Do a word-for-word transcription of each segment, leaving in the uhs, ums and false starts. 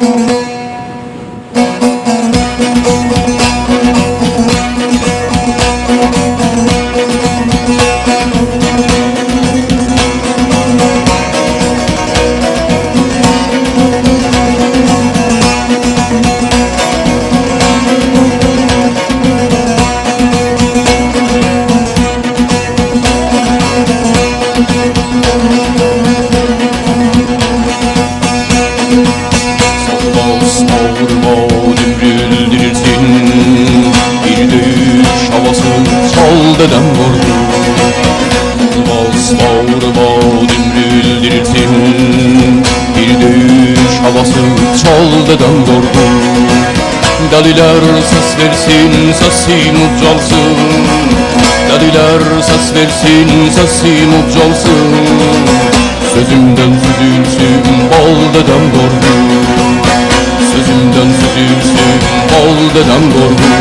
Dedem vurdu Vals bağırma dümrüldürsin Bir dövüş havası çal dedem vurdu Deliler ses versin sesim ucalsın Deliler ses versin sesim ucalsın Sözümden süzülsün bal dedem vurdu Sözümden süzülsün bal dedem vurdu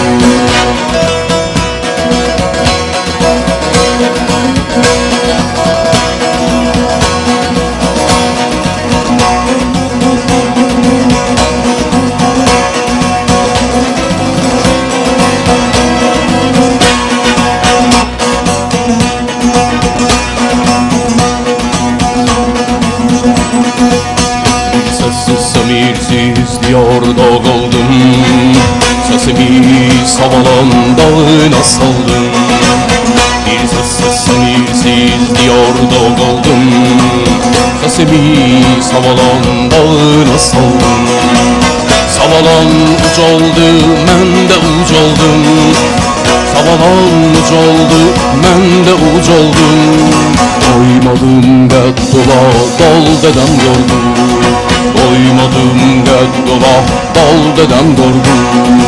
Samirsiz diyarda kaldım Sesimi savalan dağına saldım Bir sessiz samirsiz diyarda kaldım Sesimi savalan dağına saldım Savalan ucaldı, mən de ucaldım Savalan ucaldı, mən de ucaldım Doymadım qəddola, dal dedem gördüm Doymadım qəddola, dal dedem gördüm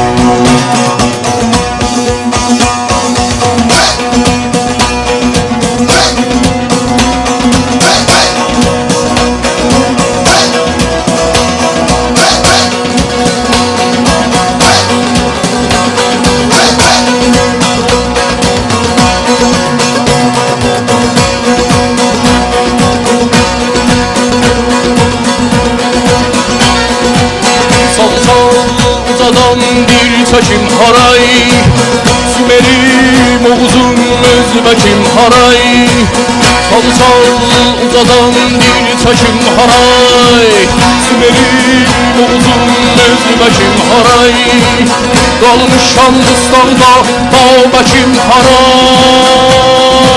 Bir çekim haray Sümerim Oğuz'un özbekim haray Sal sal uzadan bir çekim haray Sümerim Oğuz'un özbekim haray Kalmışam ıslanda Bağbekim haray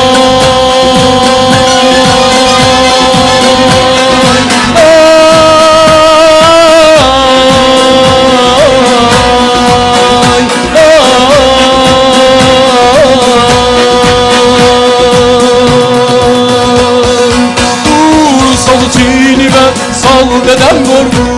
Sal dedem vurdu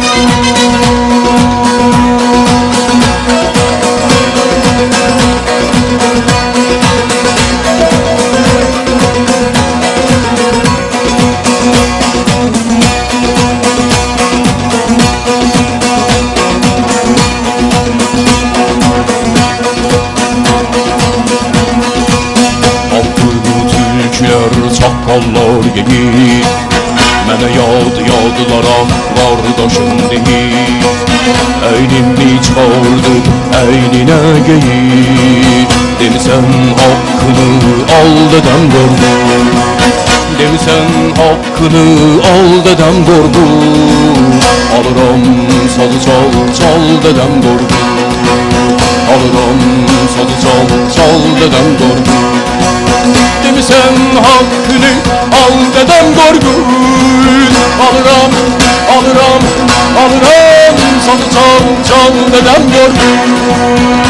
Altırdı türküler, çakallar geyik Mənə yad yadlara qardaşım deyir Əynimi çağırdı, əynine geyir Demisən haqqını al dedəm qordu Demisən haqqını al dedəm qordu Alıram sadı çal, çal dedəm qordu Alıram sadı çal, çal dedəm qordu Demisən haqqını al dedəm qordu Alıram, alıram, alıram Salı çal, çal dedem gördüm